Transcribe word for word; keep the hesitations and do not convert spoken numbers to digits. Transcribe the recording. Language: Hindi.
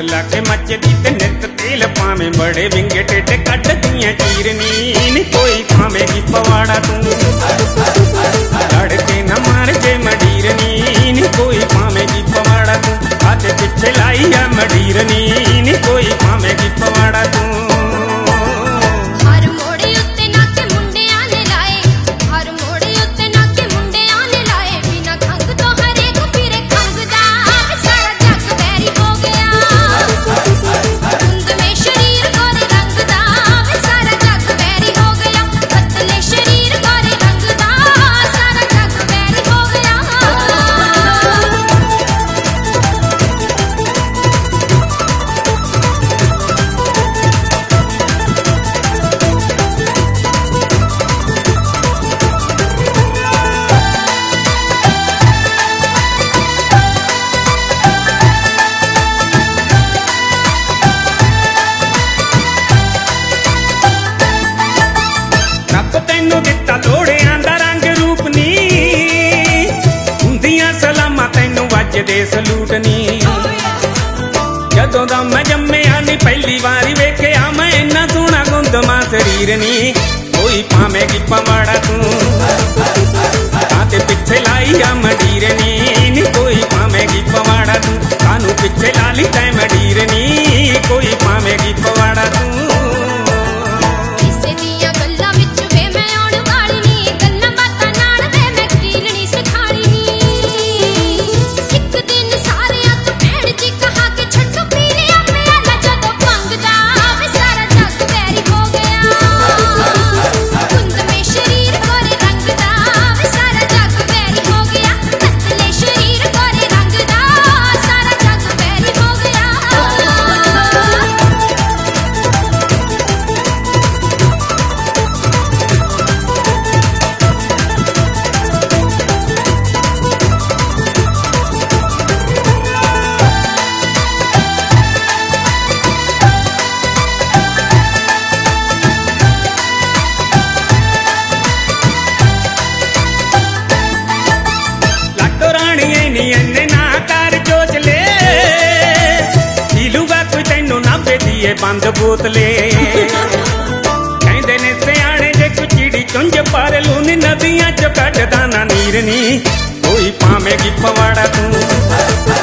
ला के मचदी ते नित तेल पावे बड़े विंगे टेटे कट दियां चीरनी नी कोई खावेगी पवाड़ा तू लड़के न मार जे मडीरनी नी कोई खावेगी पवाड़ा तू आते पिछे लाई है मडीरनी नी कोई खावेगी पवाड़ा तू दे सलूटनी जदों दा मैं जम्मिया नी पहली बारी वेख्या मैं इन्ना सोहना गुंदमा शरीर नी कोई पावेगी पवाड़ा तू आते पिछे लाई आ मडीरनी नी कोई पावेगी पवाड़ा तू सानू पिछे ला ली तै मडीरनी कोई पावेगी पवाड़ा तू बंद बोतले कहंदे ने सियाणे जे कोई चिड़ी चुंझ पर लूनी नदियां च कढदा ना नीर नी कोई पावेगी पवाड़ा तू